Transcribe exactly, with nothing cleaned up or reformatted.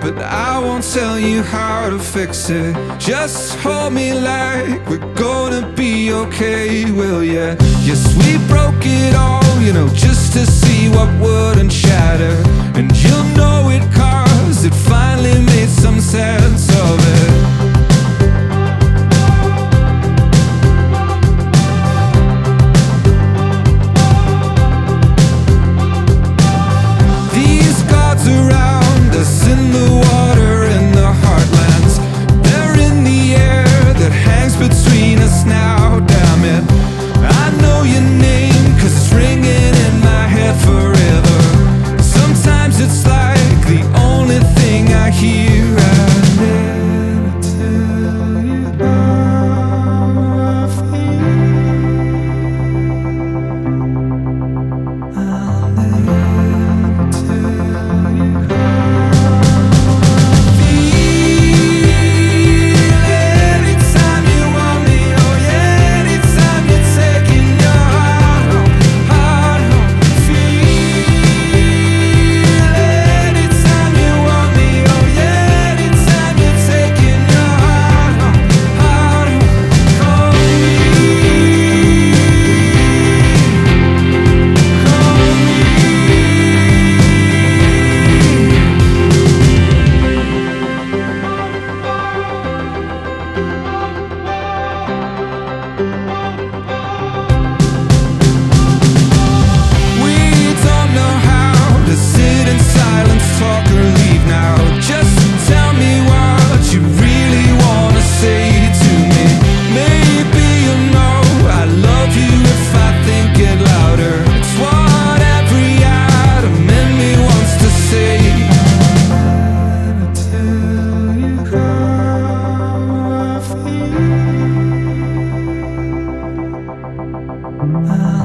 but I won't tell you how to fix it. Just hold me like we're gonna be okay, will ya? Yes, we broke it all, you know, just to see what wouldn't shatter. And you'll know it cause it finally made some sense of it. Around us in the water, in the heartlands, they're in the air that hangs between us now. Damn it, I know your name cause it's ringing in my head forever. Sometimes it's like the only thing I hear. I never tell you how I feel. I'll never tell you. I